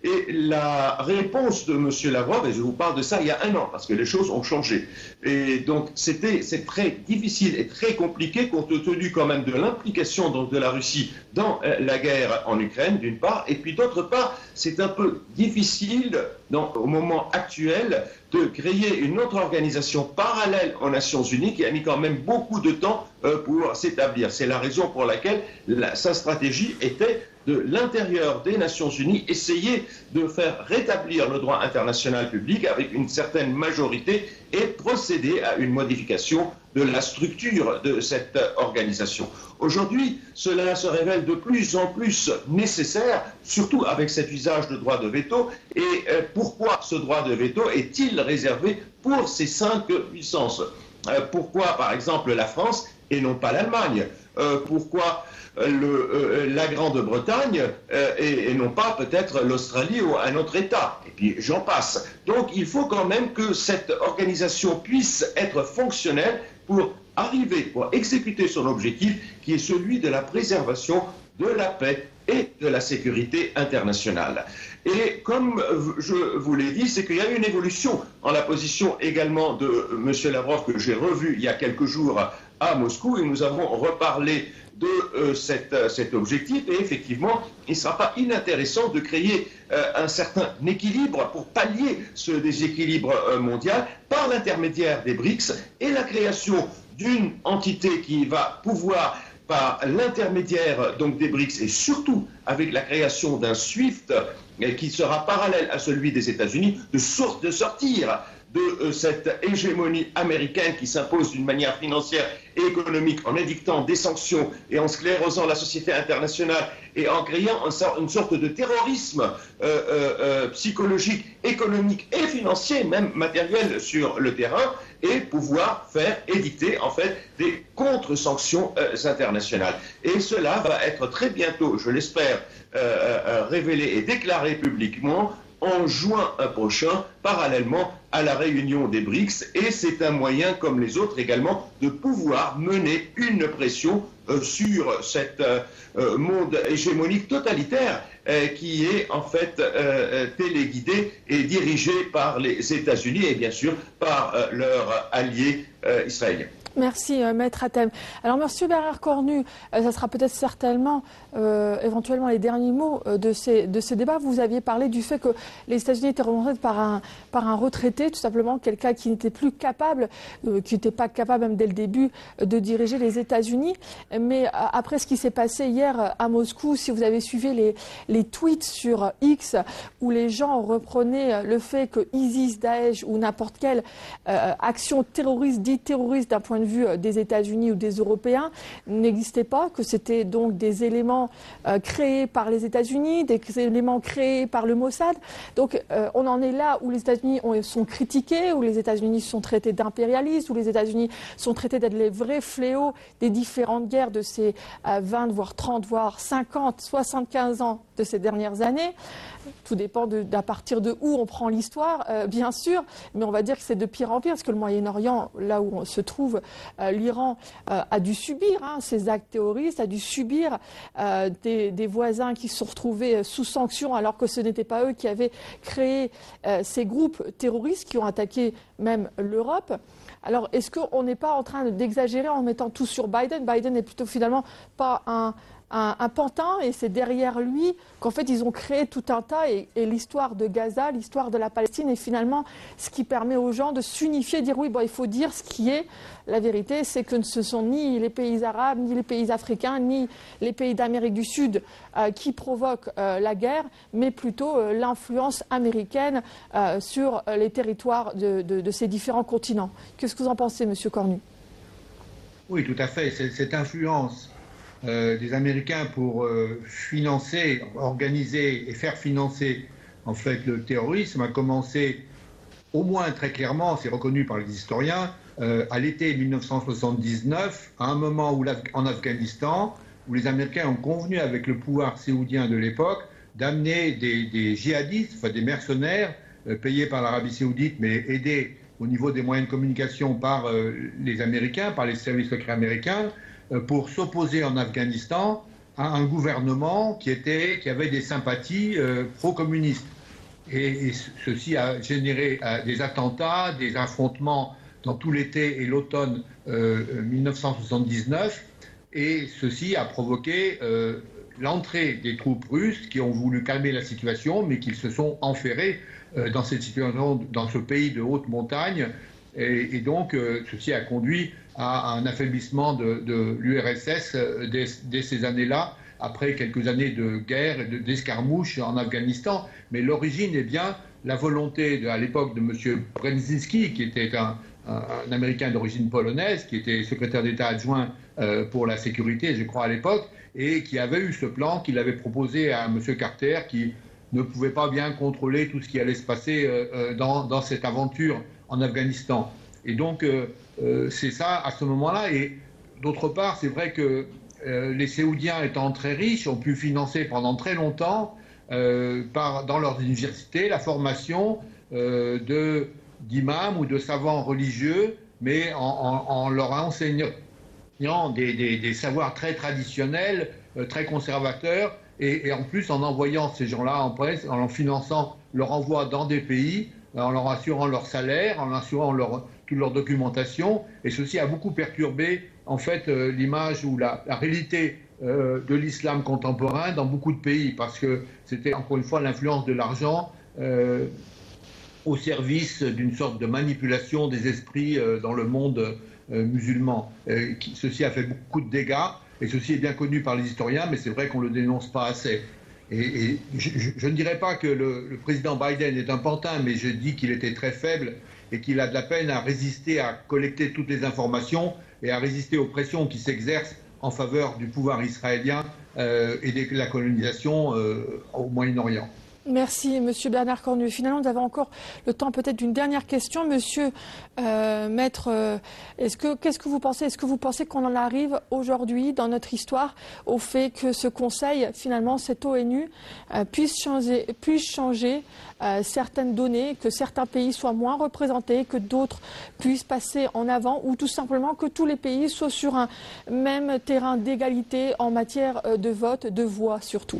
Et la réponse de M. Lavrov, et je vous parle de ça il y a un an, parce que les choses ont changé. Et donc, c'était, c'est très difficile et très compliqué, compte tenu quand même de l'implication donc, de la Russie dans euh, la guerre en Ukraine, d'une part, et puis d'autre part, c'est un peu difficile, dans, au moment actuel, de créer une autre organisation parallèle aux Nations Unies qui a mis quand même beaucoup de temps euh, pour s'établir. C'est la raison pour laquelle la, sa stratégie était de l'intérieur des Nations Unies, essayer de faire rétablir le droit international public avec une certaine majorité et procéder à une modification de la structure de cette organisation. Aujourd'hui, cela se révèle de plus en plus nécessaire, surtout avec cet usage de droit de veto. Et euh, pourquoi ce droit de veto est-il réservé pour ces cinq puissances ? euh, Pourquoi, par exemple, la France et non pas l'Allemagne ? euh, Pourquoi Le, euh, la Grande-Bretagne euh, et, et non pas peut-être l'Australie ou un autre État. Et puis j'en passe. Donc il faut quand même que cette organisation puisse être fonctionnelle pour arriver, pour exécuter son objectif qui est celui de la préservation de la paix et de la sécurité internationale. Et comme je vous l'ai dit, c'est qu'il y a eu une évolution en la position également de M. Lavrov que j'ai revu il y a quelques jours à Moscou et nous avons reparlé de euh, cette, euh, cet objectif et effectivement il ne sera pas inintéressant de créer euh, un certain équilibre pour pallier ce déséquilibre euh, mondial par l'intermédiaire des BRICS et la création d'une entité qui va pouvoir par l'intermédiaire donc des BRICS et surtout avec la création d'un SWIFT euh, qui sera parallèle à celui des États-Unis de, sor- de sortir de euh, cette hégémonie américaine qui s'impose d'une manière financière et économique en édictant des sanctions et en sclérosant la société internationale et en créant une sorte de terrorisme euh, euh, euh, psychologique, économique et financier, même matériel sur le terrain, et pouvoir faire édicter en fait des contre-sanctions euh, internationales. Et cela va être très bientôt, je l'espère, euh, euh, révélé et déclaré publiquement en juin prochain, parallèlement à la réunion des BRICS, et c'est un moyen, comme les autres également, de pouvoir mener une pression euh, sur cet euh, monde hégémonique totalitaire euh, qui est en fait euh, téléguidé et dirigé par les États-Unis et bien sûr par euh, leur allié euh, israélien. Merci, euh, Maître Hatem. Alors, Monsieur Bernard Cornu, euh, ça sera peut-être certainement, euh, éventuellement, les derniers mots euh, de, ces, de ces débats. Vous aviez parlé du fait que les États-Unis étaient représentés par un, par un retraité, tout simplement quelqu'un qui n'était plus capable, euh, qui n'était pas capable même dès le début euh, de diriger les États-Unis. Mais euh, après ce qui s'est passé hier euh, à Moscou, si vous avez suivi les, les tweets sur X où les gens reprenaient euh, le fait que ISIS, Daesh ou n'importe quelle euh, action terroriste, dite terroriste d'un point de vue des États-Unis ou des Européens n'existait pas, que c'était donc des éléments euh, créés par les États-Unis, des éléments créés par le Mossad. Donc euh, on en est là où les États-Unis ont, sont critiqués, où les États-Unis sont traités d'impérialistes, où les États-Unis sont traités d'être les vrais fléaux des différentes guerres de ces euh, vingt, voire trente, voire cinquante, soixante-quinze ans de ces dernières années. Tout dépend de, d'à partir de où on prend l'histoire, euh, bien sûr, mais on va dire que c'est de pire en pire, parce que le Moyen-Orient, là où on se trouve, euh, l'Iran euh, a dû subir hein, ces actes terroristes, a dû subir euh, des, des voisins qui se sont retrouvés sous sanctions, alors que ce n'était pas eux qui avaient créé euh, ces groupes terroristes qui ont attaqué même l'Europe. Alors, est-ce qu'on n'est pas en train d'exagérer en mettant tout sur Biden ? Biden n'est plutôt finalement pas un... Un, un pantin, et c'est derrière lui qu'en fait ils ont créé tout un tas, et, et l'histoire de Gaza, l'histoire de la Palestine est finalement ce qui permet aux gens de s'unifier, dire oui, bon, il faut dire ce qui est. La vérité, c'est que ce sont ni les pays arabes, ni les pays africains, ni les pays d'Amérique du Sud euh, qui provoquent euh, la guerre, mais plutôt euh, l'influence américaine euh, sur euh, les territoires de, de, de ces différents continents. Qu'est-ce que vous en pensez, Monsieur Cornu ? Oui, tout à fait. C'est, cette influence Euh, des Américains pour euh, financer, organiser et faire financer en fait le terrorisme a commencé au moins très clairement, c'est reconnu par les historiens, euh, à l'été mille neuf cent soixante-dix-neuf, à un moment où en Afghanistan, où les Américains ont convenu avec le pouvoir saoudien de l'époque d'amener des, des djihadistes, enfin des mercenaires euh, payés par l'Arabie saoudite mais aidés au niveau des moyens de communication par euh, les Américains, par les services secrets américains, pour s'opposer en Afghanistan à un gouvernement qui, était, qui avait des sympathies euh, pro-communistes. Et, et ceci a généré euh, des attentats, des affrontements dans tout l'été et l'automne euh, mille neuf cent soixante-dix-neuf. Et ceci a provoqué euh, l'entrée des troupes russes qui ont voulu calmer la situation, mais qui se sont enferrés euh, dans cette situation, dans ce pays de haute montagne. Et, et donc, euh, ceci a conduit à un affaiblissement de, de l'U R S S euh, dès, dès ces années-là, après quelques années de guerre et de, d'escarmouches en Afghanistan. Mais l'origine est bien la volonté, de, à l'époque, de M. Brzezinski, qui était un, un, un Américain d'origine polonaise, qui était secrétaire d'État adjoint euh, pour la sécurité, je crois, à l'époque, et qui avait eu ce plan qu'il avait proposé à M. Carter, qui ne pouvait pas bien contrôler tout ce qui allait se passer euh, dans, dans cette aventure en Afghanistan. Et donc, euh, euh, c'est ça à ce moment-là. Et d'autre part, c'est vrai que euh, les Saoudiens, étant très riches, ont pu financer pendant très longtemps, euh, par, dans leurs universités, la formation euh, de, d'imams ou de savants religieux, mais en, en, en leur enseignant des, des, des savoirs très traditionnels, euh, très conservateurs, et, et en plus en envoyant ces gens-là en presse, en leur finançant leur envoi dans des pays, en leur assurant leur salaire, en assurant leur, toute leur documentation. Et ceci a beaucoup perturbé en fait euh, l'image ou la, la réalité euh, de l'islam contemporain dans beaucoup de pays, parce que c'était encore une fois l'influence de l'argent euh, au service d'une sorte de manipulation des esprits euh, dans le monde euh, musulman. Euh, qui, ceci a fait beaucoup de dégâts, et ceci est bien connu par les historiens, mais c'est vrai qu'on ne le dénonce pas assez. Et, et je, je, je ne dirais pas que le, le président Biden est un pantin, mais je dis qu'il était très faible et qu'il a de la peine à résister, à collecter toutes les informations et à résister aux pressions qui s'exercent en faveur du pouvoir israélien euh, et de la colonisation euh, au Moyen-Orient. Merci, Monsieur Bernard Cornu. Finalement, nous avons encore le temps peut-être d'une dernière question. Monsieur euh, Maître, euh, est-ce que, qu'est-ce que vous pensez Est-ce que vous pensez qu'on en arrive aujourd'hui, dans notre histoire, au fait que ce Conseil, finalement, cette ONU, euh, puisse changer, puisse changer euh, certaines données, que certains pays soient moins représentés, que d'autres puissent passer en avant, ou tout simplement que tous les pays soient sur un même terrain d'égalité en matière de vote, de voix surtout?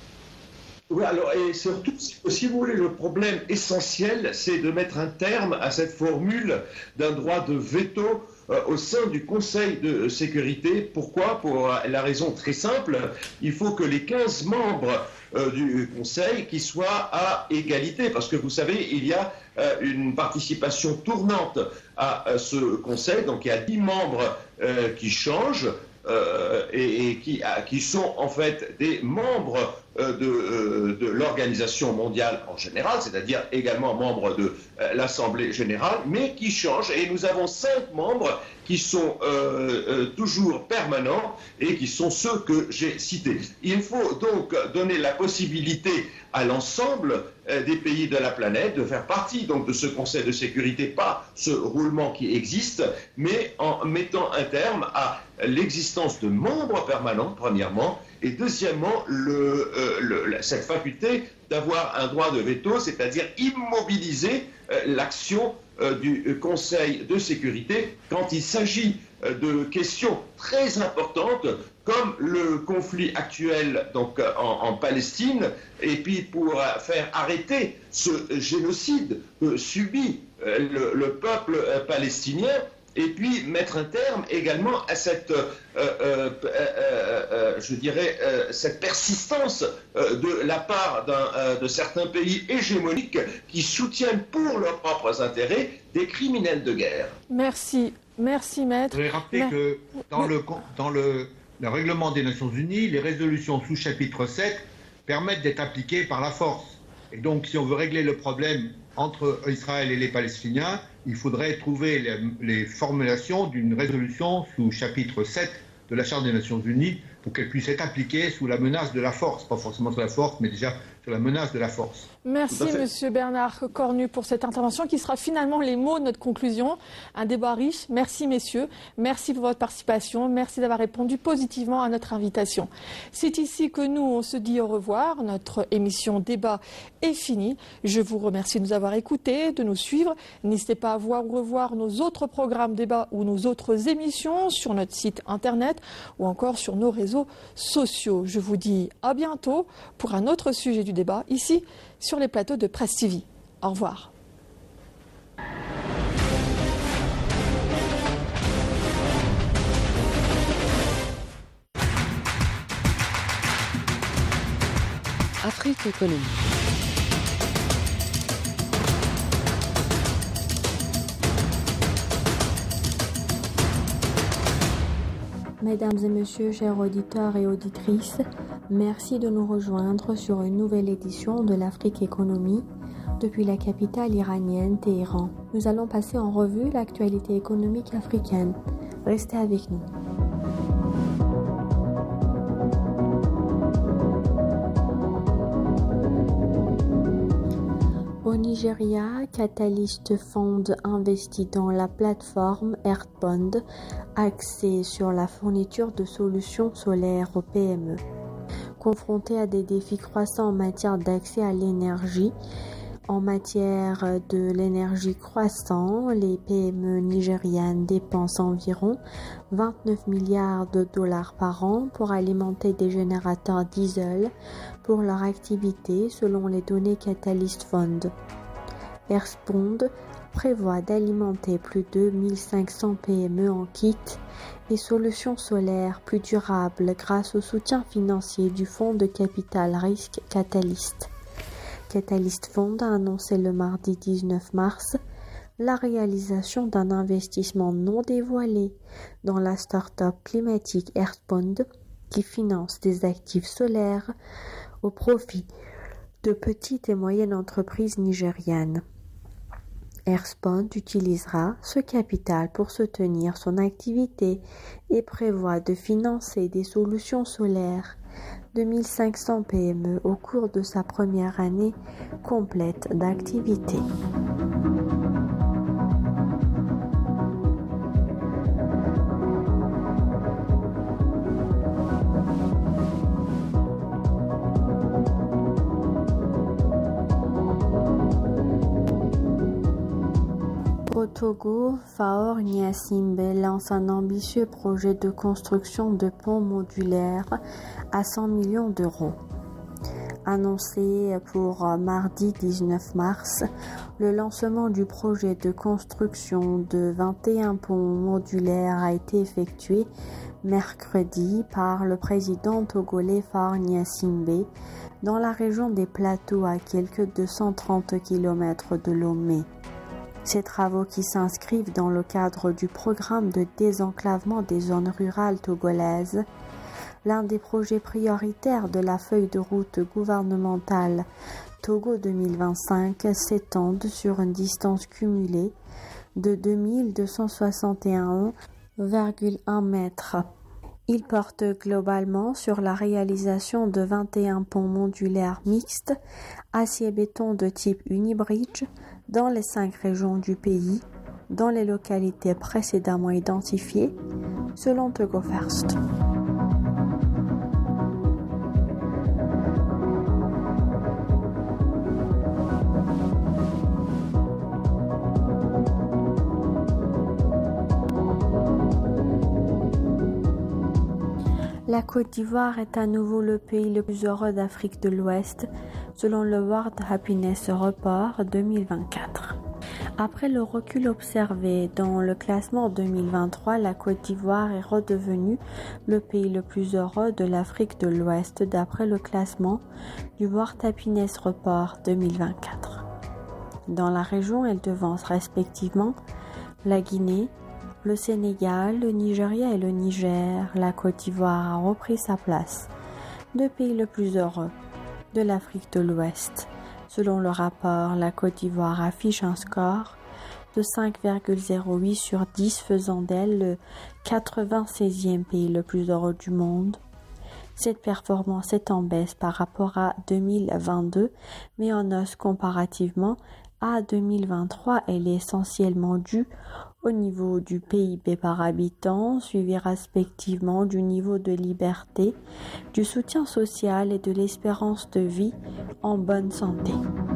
Oui, alors, et surtout, si vous voulez, le problème essentiel, c'est de mettre un terme à cette formule d'un droit de veto euh, au sein du Conseil de sécurité. Pourquoi? Pour la raison très simple, il faut que les quinze membres euh, du Conseil qui soient à égalité, parce que vous savez, il y a euh, une participation tournante à, à ce Conseil, donc il y a dix membres euh, qui changent. Euh, et, et qui, à, qui sont en fait des membres euh, de, euh, de l'Organisation mondiale en général, c'est-à-dire également membres de euh, l'Assemblée générale, mais qui changent. Et nous avons cinq membres qui sont euh, euh, toujours permanents et qui sont ceux que j'ai cités. Il faut donc donner la possibilité à l'ensemble euh, des pays de la planète de faire partie donc de ce Conseil de sécurité, pas ce roulement qui existe, mais en mettant un terme à l'existence de membres permanents, premièrement, et deuxièmement, le, euh, le, cette faculté d'avoir un droit de veto, c'est-à-dire immobiliser euh, l'action euh, du Conseil de sécurité quand il s'agit euh, de questions très importantes comme le conflit actuel donc, en, en Palestine, et puis pour euh, faire arrêter ce génocide que subit euh, le, le peuple euh, palestinien, et puis mettre un terme également à cette, euh, euh, euh, euh, je dirais, euh, cette persistance euh, de la part d'un, euh, de certains pays hégémoniques qui soutiennent pour leurs propres intérêts des criminels de guerre. Merci, merci Maître. Je voudrais rappeler Mais... que dans, oui. le, dans le, le règlement des Nations Unies, les résolutions sous chapitre sept permettent d'être appliquées par la force. Et donc, si on veut régler le problème entre Israël et les Palestiniens, il faudrait trouver les, les formulations d'une résolution sous chapitre sept de la Charte des Nations Unies pour qu'elle puisse être appliquée sous la menace de la force, pas forcément sous la force, mais déjà sur la menace de la force. Merci Monsieur Bernard Cornu pour cette intervention qui sera finalement les mots de notre conclusion. Un débat riche. Merci messieurs. Merci pour votre participation. Merci d'avoir répondu positivement à notre invitation. C'est ici que nous, on se dit au revoir. Notre émission débat est finie. Je vous remercie de nous avoir écoutés, de nous suivre. N'hésitez pas à voir ou revoir nos autres programmes débat ou nos autres émissions sur notre site internet ou encore sur nos réseaux sociaux. Je vous dis à bientôt pour un autre sujet du débat ici sur les plateaux de Presse T V. Au revoir. Afrique Économie. Mesdames et messieurs, chers auditeurs et auditrices, merci de nous rejoindre sur une nouvelle édition de l'Afrique Économie depuis la capitale iranienne, Téhéran. Nous allons passer en revue l'actualité économique africaine. Restez avec nous. Au Nigeria, Catalyst Fund investit dans la plateforme Earthbond, axée sur la fourniture de solutions solaires aux P M E. Confrontés à des défis croissants en matière d'accès à l'énergie, en matière de l'énergie croissant, les P M E nigérianes dépensent environ vingt-neuf milliards de dollars par an pour alimenter des générateurs diesel pour leur activité selon les données Catalyst Fund. Earthbond prévoit d'alimenter plus de mille cinq cents P M E en kit et solutions solaires plus durables grâce au soutien financier du fonds de capital risque Catalyst. Catalyst Fund a annoncé le mardi dix-neuf mars la réalisation d'un investissement non dévoilé dans la start-up climatique Earthbond qui finance des actifs solaires au profit de petites et moyennes entreprises nigérianes. Earthbond utilisera ce capital pour soutenir son activité et prévoit de financer des solutions solaires de mille cinq cents P M E au cours de sa première année complète d'activité. Au Togo, Faure Gnassingbé lance un ambitieux projet de construction de ponts modulaires à cent millions d'euros. Annoncé pour mardi dix-neuf mars, le lancement du projet de construction de vingt et un ponts modulaires a été effectué mercredi par le président togolais Faure Gnassingbé dans la région des Plateaux à quelques deux cent trente kilomètres de Lomé. Ces travaux qui s'inscrivent dans le cadre du programme de désenclavement des zones rurales togolaises, l'un des projets prioritaires de la feuille de route gouvernementale Togo deux mille vingt-cinq, s'étendent sur une distance cumulée de deux mille deux cent soixante et un virgule un mètres. Il porte globalement sur la réalisation de vingt et un ponts modulaires mixtes acier-béton de type Unibridge dans les cinq régions du pays, dans les localités précédemment identifiées, selon Togo First. La Côte d'Ivoire est à nouveau le pays le plus heureux d'Afrique de l'Ouest, selon le World Happiness Report deux mille vingt-quatre. Après le recul observé dans le classement deux mille vingt-trois, la Côte d'Ivoire est redevenue le pays le plus heureux de l'Afrique de l'Ouest d'après le classement du World Happiness Report deux mille vingt-quatre. Dans la région, elle devance respectivement la Guinée, le Sénégal, le Nigeria et le Niger. La Côte d'Ivoire a repris sa place de pays le plus heureux de l'Afrique de l'Ouest. Selon le rapport, la Côte d'Ivoire affiche un score de cinq virgule zéro huit sur dix, faisant d'elle le quatre-vingt-seizième pays le plus heureux du monde. Cette performance est en baisse par rapport à deux mille vingt-deux, mais en hausse comparativement à deux mille vingt-trois. Elle est essentiellement due au niveau du P I B par habitant, suivi respectivement du niveau de liberté, du soutien social et de l'espérance de vie en bonne santé.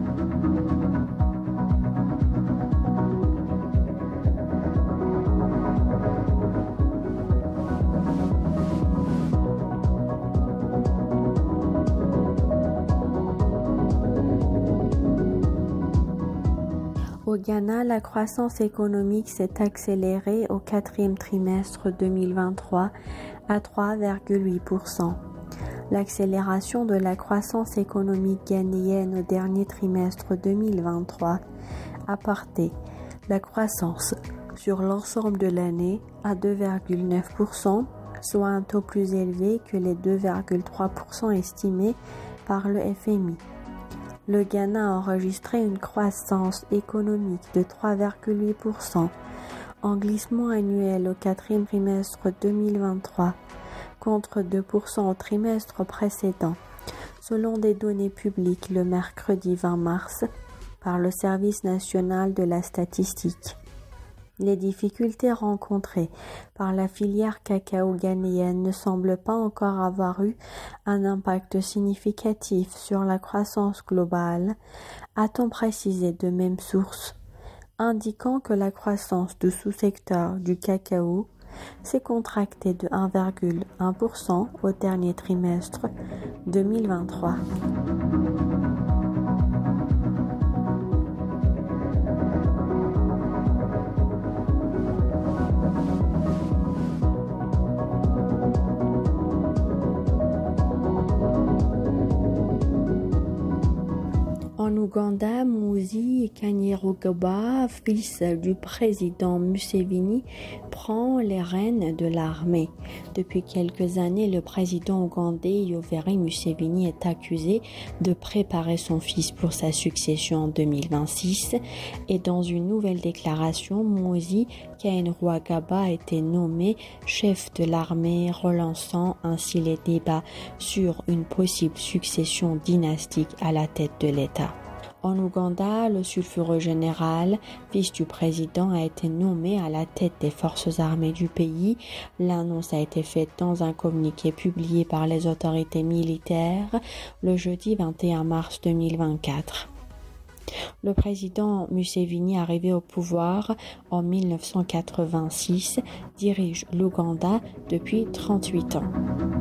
Au Ghana, la croissance économique s'est accélérée au quatrième trimestre deux mille vingt-trois à trois virgule huit pour cent. L'accélération de la croissance économique ghanéenne au dernier trimestre deux mille vingt-trois a porté la croissance sur l'ensemble de l'année à deux virgule neuf pour cent, soit un taux plus élevé que les deux virgule trois pour cent estimés par le F M I. Le Ghana a enregistré une croissance économique de trois virgule huit pour cent en glissement annuel au quatrième trimestre deux mille vingt-trois contre deux pour cent au trimestre précédent, selon des données publiques le mercredi vingt mars par le Service national de la statistique. Les difficultés rencontrées par la filière cacao ghanéenne ne semblent pas encore avoir eu un impact significatif sur la croissance globale, a-t-on précisé de même source, indiquant que la croissance du sous-secteur du cacao s'est contractée de un virgule un pour cent au dernier trimestre deux mille vingt-trois. En Ouganda, Muhoozi Kainerugaba, fils du président Museveni, prend les rênes de l'armée. Depuis quelques années, le président ougandais Yoweri Museveni est accusé de préparer son fils pour sa succession en deux mille vingt-six et dans une nouvelle déclaration, Muhoozi Kainerugaba a été nommé chef de l'armée, relançant ainsi les débats sur une possible succession dynastique à la tête de l'État. En Ouganda, le sulfureux général, fils du président, a été nommé à la tête des forces armées du pays. L'annonce a été faite dans un communiqué publié par les autorités militaires le jeudi vingt et un mars deux mille vingt-quatre. Le président Museveni, arrivé au pouvoir en mille neuf cent quatre-vingt-six, dirige l'Ouganda depuis trente-huit ans.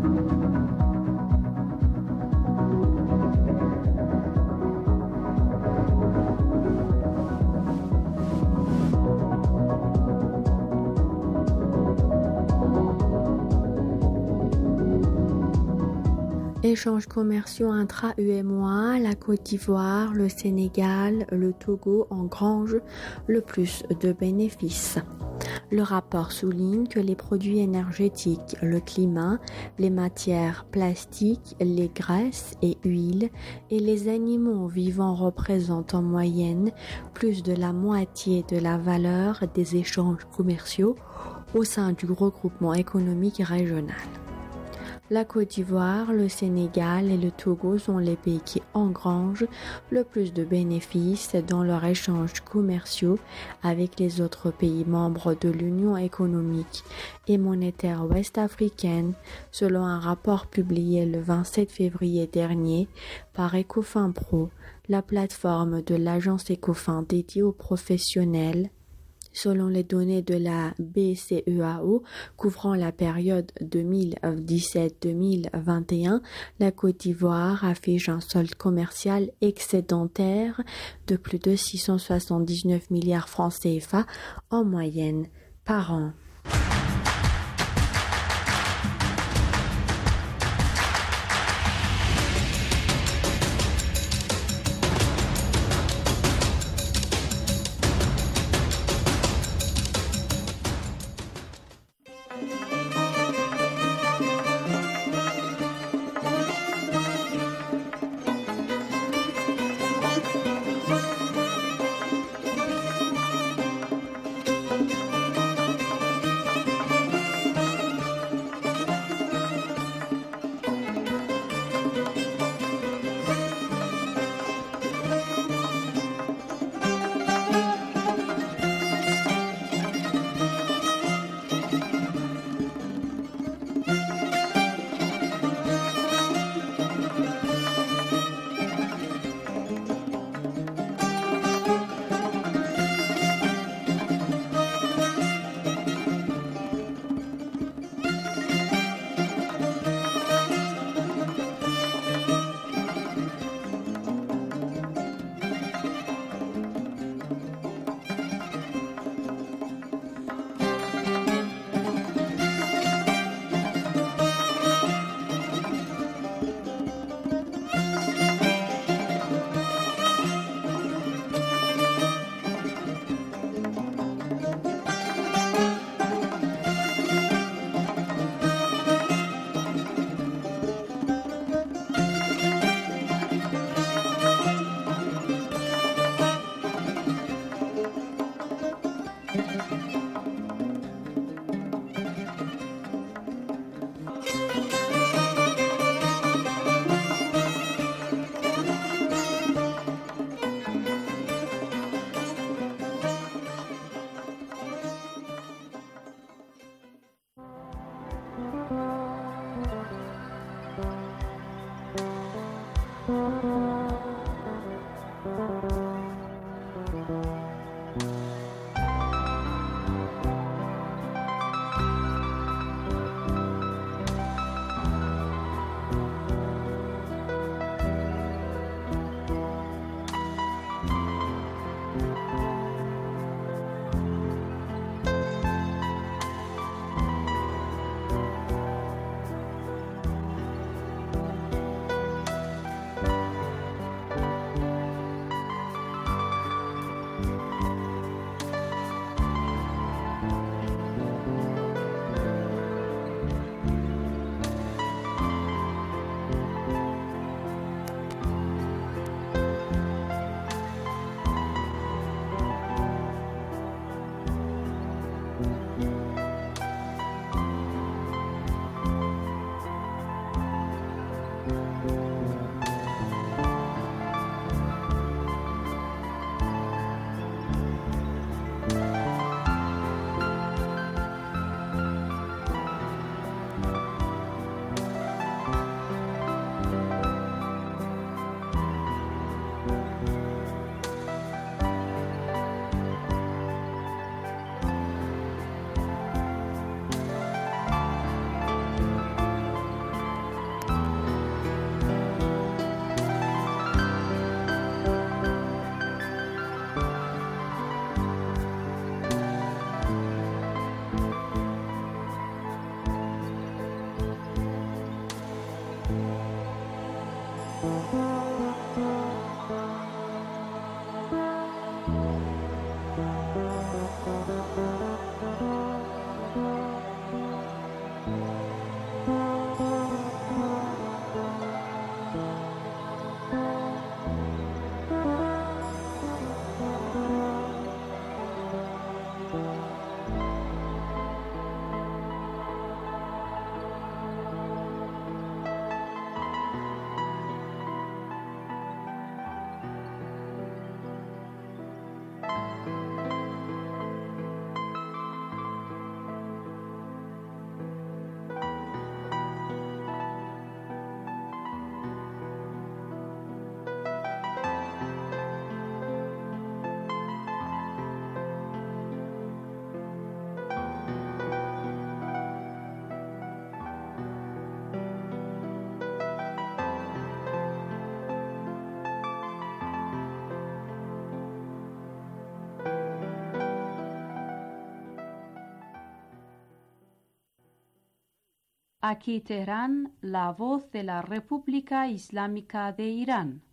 Échanges commerciaux intra-U E M O A, la Côte d'Ivoire, le Sénégal, le Togo engrangent le plus de bénéfices. Le rapport souligne que les produits énergétiques, le climat, les matières plastiques, les graisses et huiles et les animaux vivants représentent en moyenne plus de la moitié de la valeur des échanges commerciaux au sein du regroupement économique régional. La Côte d'Ivoire, le Sénégal et le Togo sont les pays qui engrangent le plus de bénéfices dans leurs échanges commerciaux avec les autres pays membres de l'Union économique et monétaire ouest-africaine, selon un rapport publié le vingt-sept février dernier par Ecofinpro, la plateforme de l'agence Ecofin dédiée aux professionnels. Selon les données de la B C E A O couvrant la période deux mille dix-sept deux mille vingt et un, la Côte d'Ivoire affiche un solde commercial excédentaire de plus de six cent soixante-dix-neuf milliards francs C F A en moyenne par an. Aquí Teherán, la voz de la República Islámica de Irán.